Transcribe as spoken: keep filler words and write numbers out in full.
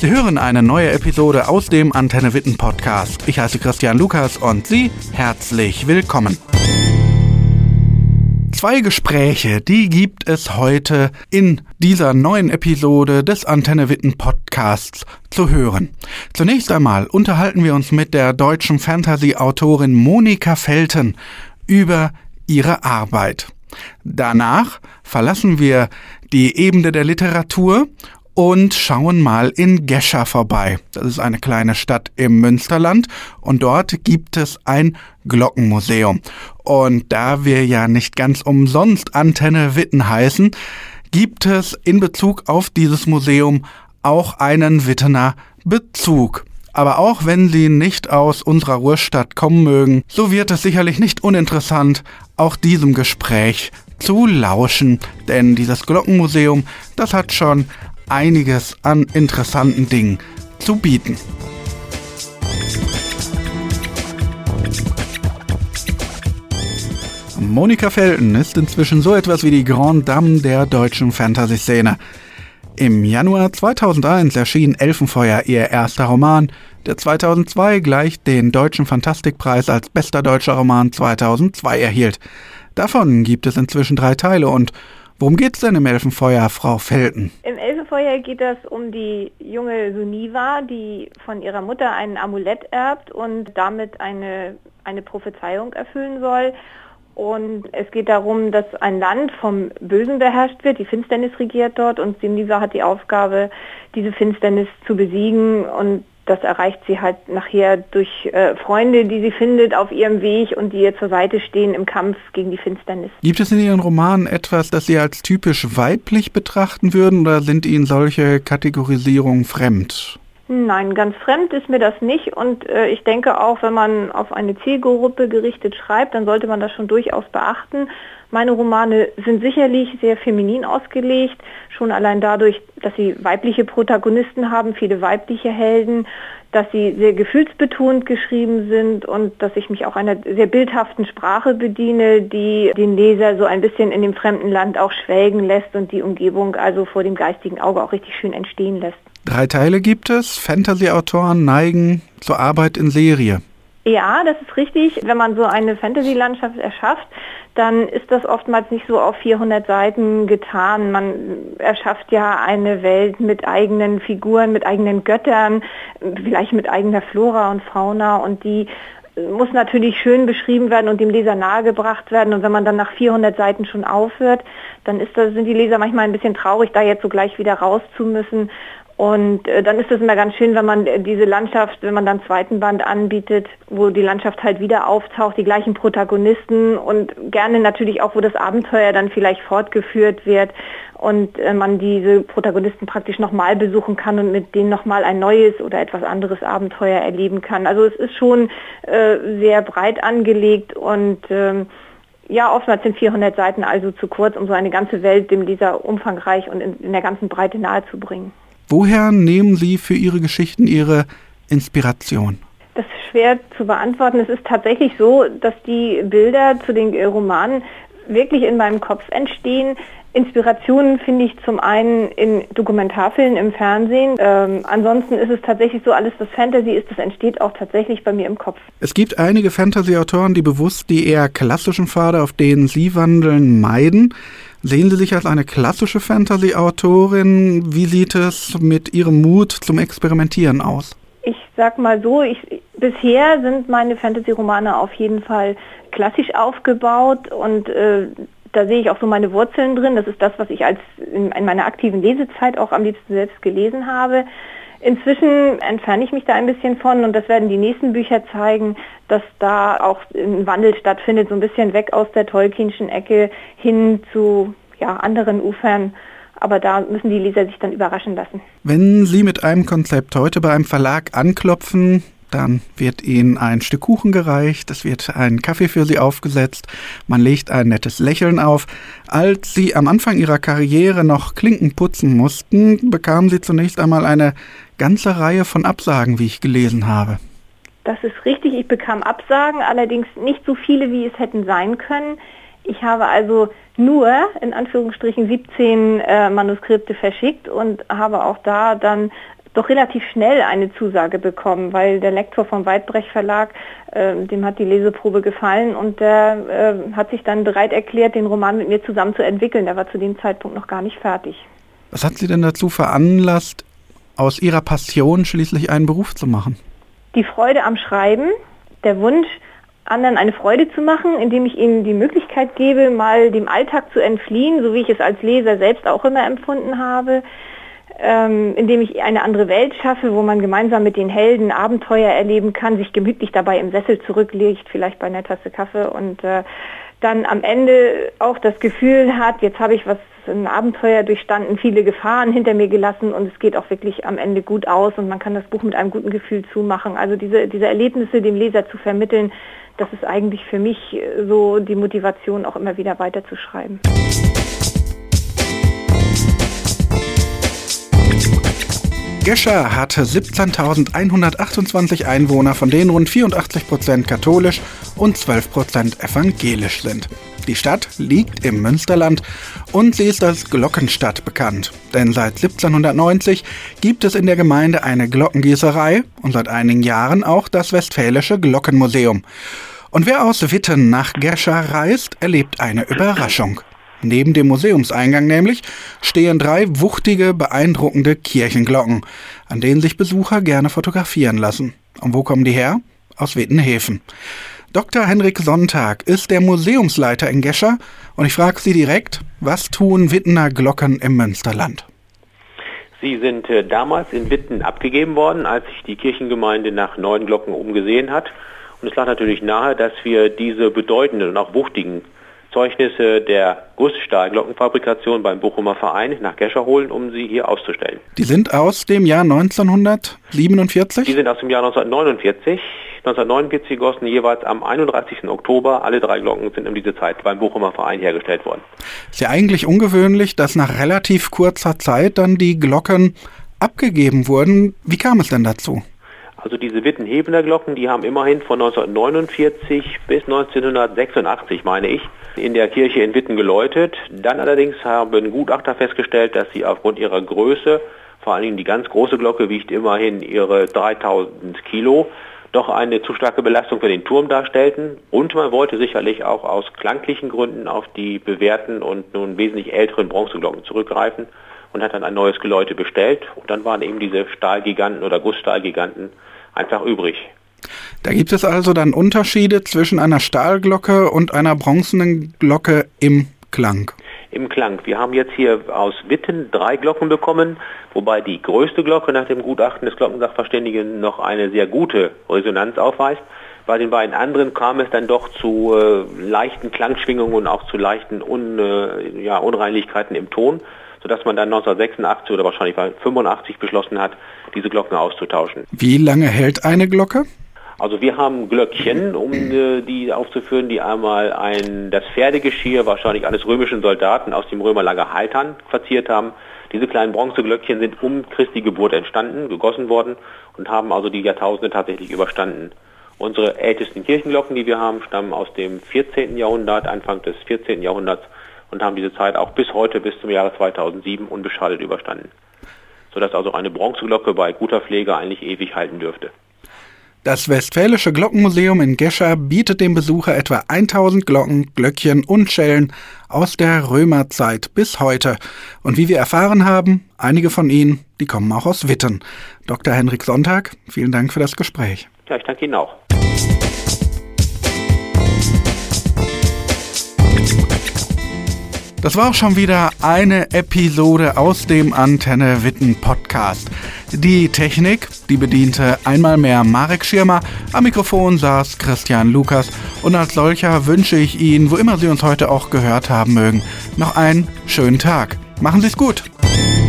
Sie hören eine neue Episode aus dem Antenne Witten Podcast. Ich heiße Christian Lukas und Sie herzlich willkommen. Zwei Gespräche, die gibt es heute in dieser neuen Episode des Antenne Witten Podcasts zu hören. Zunächst einmal unterhalten wir uns mit der deutschen Fantasy-Autorin Monika Felten über ihre Arbeit. Danach verlassen wir die Ebene der Literatur und schauen mal in Gescher vorbei. Das ist eine kleine Stadt im Münsterland und dort gibt es ein Glockenmuseum. Und da wir ja nicht ganz umsonst Antenne Witten heißen, gibt es in Bezug auf dieses Museum auch einen Wittener Bezug. Aber auch wenn Sie nicht aus unserer Ruhrstadt kommen mögen, so wird es sicherlich nicht uninteressant, auch diesem Gespräch zu lauschen. Denn dieses Glockenmuseum, das hat schon einiges an interessanten Dingen zu bieten. Monika Felten ist inzwischen so etwas wie die Grande Dame der deutschen Fantasy-Szene. Im Januar zweitausendeins erschien Elfenfeuer, ihr erster Roman, der zweitausendzwei gleich den Deutschen Fantastikpreis als bester deutscher Roman zweitausendzwei erhielt. Davon gibt es inzwischen drei Teile und worum geht's denn im Elfenfeuer, Frau Felten? Im Elfenfeuer geht es um die junge Suniva, die von ihrer Mutter ein Amulett erbt und damit eine, eine Prophezeiung erfüllen soll. Und es geht darum, dass ein Land vom Bösen beherrscht wird, die Finsternis regiert dort und Suniva hat die Aufgabe, diese Finsternis zu besiegen und das erreicht sie halt nachher durch äh, Freunde, die sie findet auf ihrem Weg und die ihr zur Seite stehen im Kampf gegen die Finsternis. Gibt es in Ihren Romanen etwas, das Sie als typisch weiblich betrachten würden oder sind Ihnen solche Kategorisierungen fremd? Nein, ganz fremd ist mir das nicht und äh, ich denke auch, wenn man auf eine Zielgruppe gerichtet schreibt, dann sollte man das schon durchaus beachten. Meine Romane sind sicherlich sehr feminin ausgelegt, schon allein dadurch, dass sie weibliche Protagonisten haben, viele weibliche Helden, dass sie sehr gefühlsbetont geschrieben sind und dass ich mich auch einer sehr bildhaften Sprache bediene, die den Leser so ein bisschen in dem fremden Land auch schwelgen lässt und die Umgebung also vor dem geistigen Auge auch richtig schön entstehen lässt. Drei Teile gibt es. Fantasy-Autoren neigen zur Arbeit in Serie. Ja, das ist richtig. Wenn man so eine Fantasy-Landschaft erschafft, dann ist das oftmals nicht so auf vierhundert Seiten getan. Man erschafft ja eine Welt mit eigenen Figuren, mit eigenen Göttern, vielleicht mit eigener Flora und Fauna und die muss natürlich schön beschrieben werden und dem Leser nahegebracht werden. Und wenn man dann nach vierhundert Seiten schon aufhört, dann ist das, sind die Leser manchmal ein bisschen traurig, da jetzt so gleich wieder raus zu müssen. Und äh, dann ist es immer ganz schön, wenn man diese Landschaft, wenn man dann einen zweiten Band anbietet, wo die Landschaft halt wieder auftaucht, die gleichen Protagonisten und gerne natürlich auch, wo das Abenteuer dann vielleicht fortgeführt wird und äh, man diese Protagonisten praktisch nochmal besuchen kann und mit denen nochmal ein neues oder etwas anderes Abenteuer erleben kann. Also es ist schon äh, sehr breit angelegt und ähm, ja, oftmals sind vierhundert Seiten also zu kurz, um so eine ganze Welt dem Leser umfangreich und in, in der ganzen Breite nahezubringen. Woher nehmen Sie für Ihre Geschichten Ihre Inspiration? Das ist schwer zu beantworten. Es ist tatsächlich so, dass die Bilder zu den Romanen wirklich in meinem Kopf entstehen. Inspirationen finde ich zum einen in Dokumentarfilmen im Fernsehen. Ähm, ansonsten ist es tatsächlich so, alles was Fantasy ist, das entsteht auch tatsächlich bei mir im Kopf. Es gibt einige Fantasy-Autoren, die bewusst die eher klassischen Pfade, auf denen Sie wandeln, meiden. Sehen Sie sich als eine klassische Fantasy-Autorin? Wie sieht es mit Ihrem Mut zum Experimentieren aus? Ich sag mal so, ich, bisher sind meine Fantasy-Romane auf jeden Fall klassisch aufgebaut und äh, da sehe ich auch so meine Wurzeln drin. Das ist das, was ich als in, in meiner aktiven Lesezeit auch am liebsten selbst gelesen habe. Inzwischen entferne ich mich da ein bisschen von und das werden die nächsten Bücher zeigen, dass da auch ein Wandel stattfindet, so ein bisschen weg aus der Tolkienschen Ecke hin zu ja, anderen Ufern. Aber da müssen die Leser sich dann überraschen lassen. Wenn Sie mit einem Konzept heute bei einem Verlag anklopfen, dann wird Ihnen ein Stück Kuchen gereicht, es wird ein Kaffee für Sie aufgesetzt, man legt ein nettes Lächeln auf. Als Sie am Anfang Ihrer Karriere noch Klinken putzen mussten, bekamen Sie zunächst einmal eine ganze Reihe von Absagen, wie ich gelesen habe. Das ist richtig, ich bekam Absagen, allerdings nicht so viele, wie es hätten sein können. Ich habe also nur, in Anführungsstrichen, siebzehn äh, Manuskripte verschickt und habe auch da dann doch relativ schnell eine Zusage bekommen, weil der Lektor vom Weidbrecht Verlag, äh, dem hat die Leseprobe gefallen und der äh, hat sich dann bereit erklärt, den Roman mit mir zusammen zu entwickeln. Der war zu dem Zeitpunkt noch gar nicht fertig. Was hat Sie denn dazu veranlasst, aus Ihrer Passion schließlich einen Beruf zu machen? Die Freude am Schreiben, der Wunsch, anderen eine Freude zu machen, indem ich ihnen die Möglichkeit gebe, mal dem Alltag zu entfliehen, so wie ich es als Leser selbst auch immer empfunden habe, ähm, indem ich eine andere Welt schaffe, wo man gemeinsam mit den Helden Abenteuer erleben kann, sich gemütlich dabei im Sessel zurücklegt, vielleicht bei einer Tasse Kaffee und äh, dann am Ende auch das Gefühl hat, jetzt habe ich was, ein Abenteuer durchstanden, viele Gefahren hinter mir gelassen und es geht auch wirklich am Ende gut aus und man kann das Buch mit einem guten Gefühl zumachen. Also diese, diese Erlebnisse dem Leser zu vermitteln, das ist eigentlich für mich so die Motivation, auch immer wieder weiterzuschreiben. Gescher hat siebzehntausendeinhundertachtundzwanzig Einwohner, von denen rund vierundachtzig Prozent katholisch und zwölf Prozent evangelisch sind. Die Stadt liegt im Münsterland und sie ist als Glockenstadt bekannt. Denn seit siebzehnhundertneunzig gibt es in der Gemeinde eine Glockengießerei und seit einigen Jahren auch das Westfälische Glockenmuseum. Und wer aus Witten nach Gescher reist, erlebt eine Überraschung. Neben dem Museumseingang nämlich stehen drei wuchtige, beeindruckende Kirchenglocken, an denen sich Besucher gerne fotografieren lassen. Und wo kommen die her? Aus Wittenhäfen. Doktor Henrik Sonntag ist der Museumsleiter in Gescher und ich frage Sie direkt, was tun Wittener Glocken im Münsterland? Sie sind äh, damals in Witten abgegeben worden, als sich die Kirchengemeinde nach neuen Glocken umgesehen hat. Und es lag natürlich nahe, dass wir diese bedeutenden und auch wuchtigen Zeugnisse der Gussstahlglockenfabrikation beim Bochumer Verein nach Gescher holen, um sie hier auszustellen. Die sind aus dem Jahr neunzehnhundertsiebenundvierzig? Die sind aus dem Jahr neunzehnhundertneunundvierzig. neunzehnhundertneunundvierzig gegossen, jeweils am einunddreißigsten Oktober. Alle drei Glocken sind um diese Zeit beim Bochumer Verein hergestellt worden. Ist ja eigentlich ungewöhnlich, dass nach relativ kurzer Zeit dann die Glocken abgegeben wurden. Wie kam es denn dazu? Also diese Wittenhebener Glocken, die haben immerhin von neunzehnhundertneunundvierzig bis neunzehnhundertsechsundachtzig, meine ich, in der Kirche in Witten geläutet. Dann allerdings haben Gutachter festgestellt, dass sie aufgrund ihrer Größe, vor allen Dingen die ganz große Glocke wiegt immerhin ihre dreitausend Kilo, doch eine zu starke Belastung für den Turm darstellten. Und man wollte sicherlich auch aus klanglichen Gründen auf die bewährten und nun wesentlich älteren Bronzeglocken zurückgreifen und hat dann ein neues Geläute bestellt. Und dann waren eben diese Stahlgiganten oder Gussstahlgiganten einfach übrig. Da gibt es also dann Unterschiede zwischen einer Stahlglocke und einer bronzenen Glocke im Klang. Im Klang. Wir haben jetzt hier aus Witten drei Glocken bekommen, wobei die größte Glocke nach dem Gutachten des Glockensachverständigen noch eine sehr gute Resonanz aufweist. Bei den beiden anderen kam es dann doch zu äh, leichten Klangschwingungen und auch zu leichten Un, äh, ja, Unreinlichkeiten im Ton, sodass man dann neunzehnhundertsechsundachtzig oder wahrscheinlich fünfundachtzig beschlossen hat, diese Glocken auszutauschen. Wie lange hält eine Glocke? Also wir haben Glöckchen, um äh, die aufzuführen, die einmal ein, das Pferdegeschirr wahrscheinlich eines römischen Soldaten aus dem Römerlager Haltern verziert haben. Diese kleinen Bronzeglöckchen sind um Christi Geburt entstanden, gegossen worden und haben also die Jahrtausende tatsächlich überstanden. Unsere ältesten Kirchenglocken, die wir haben, stammen aus dem vierzehnten Jahrhundert, Anfang des vierzehnten Jahrhunderts und haben diese Zeit auch bis heute, bis zum Jahre zweitausendsieben unbeschadet überstanden. Sodass also eine Bronzeglocke bei guter Pflege eigentlich ewig halten dürfte. Das Westfälische Glockenmuseum in Gescher bietet dem Besucher etwa tausend Glocken, Glöckchen und Schellen aus der Römerzeit bis heute. Und wie wir erfahren haben, einige von ihnen, die kommen auch aus Witten. Doktor Henrik Sonntag, vielen Dank für das Gespräch. Ja, ich danke Ihnen auch. Das war auch schon wieder eine Episode aus dem Antenne Witten Podcast. Die Technik, die bediente einmal mehr Marek Schirmer, am Mikrofon saß Christian Lukas und als solcher wünsche ich Ihnen, wo immer Sie uns heute auch gehört haben mögen, noch einen schönen Tag. Machen Sie es gut!